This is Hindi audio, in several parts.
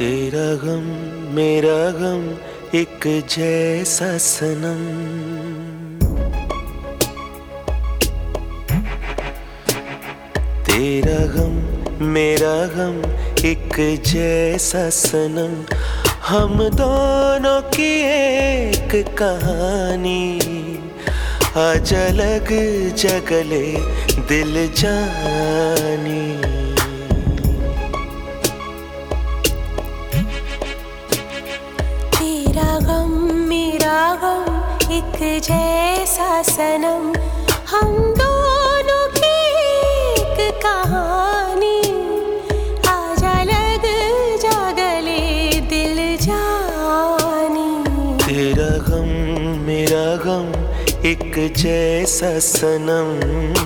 तेरा गम मेरा गम एक जैसा सनम। तेरा गम मेरा गम एक जैसा सनम। हम दोनों की एक कहानी, आज अलग जगले दिल जानी। तेरा गम मेरा गम एक जैसा सनम। हम दोनों की एक कहानी, आज अलग जगले दिल जानी। तेरा गम मेरा गम एक जैसा सनम।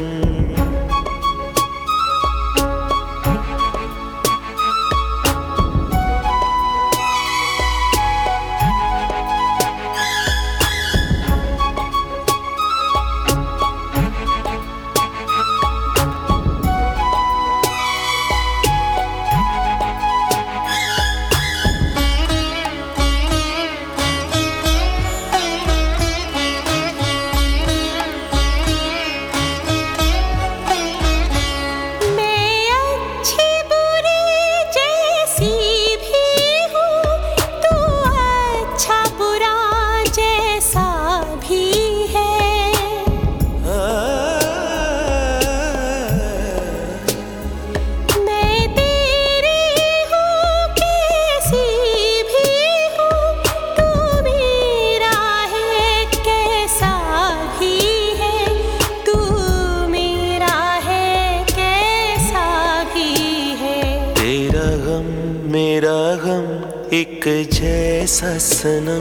मेरा गम एक जैसा सनम।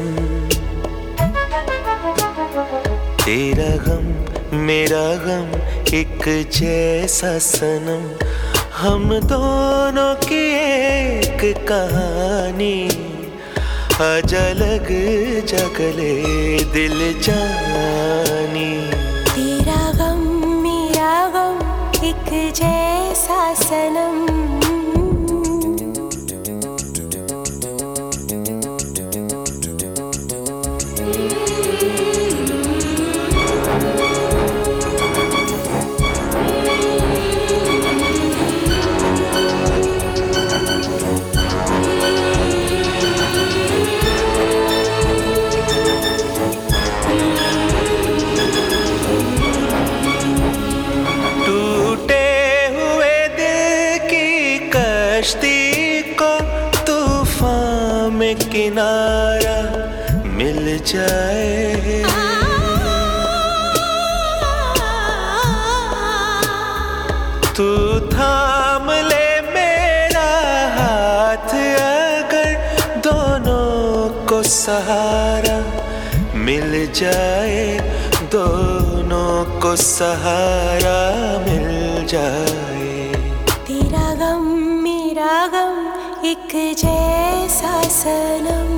तेरा गम मेरा गम एक जैसा सनम। हम दोनों की एक कहानी, आज अलग जगले दिल जानी। तेरा गम मेरा गम एक जैसा सनम। कश्ती को तूफान में किनारा मिल जाए। तू थाम ले मेरा हाथ, अगर दोनों को सहारा मिल जाए। दोनों को सहारा मिल जाए। तेरा गम मेरा गम एक जैसा सनम।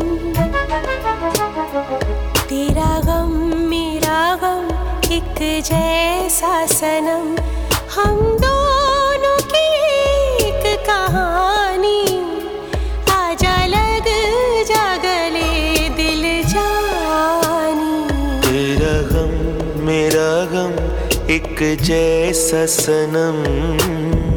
तेरा गम मेरा गम एक जैसा सनम। हम दोनों की एक कहानी, आज अलग जगले दिल जानी। तेरा गम मेरा गम एक जैसा सनम।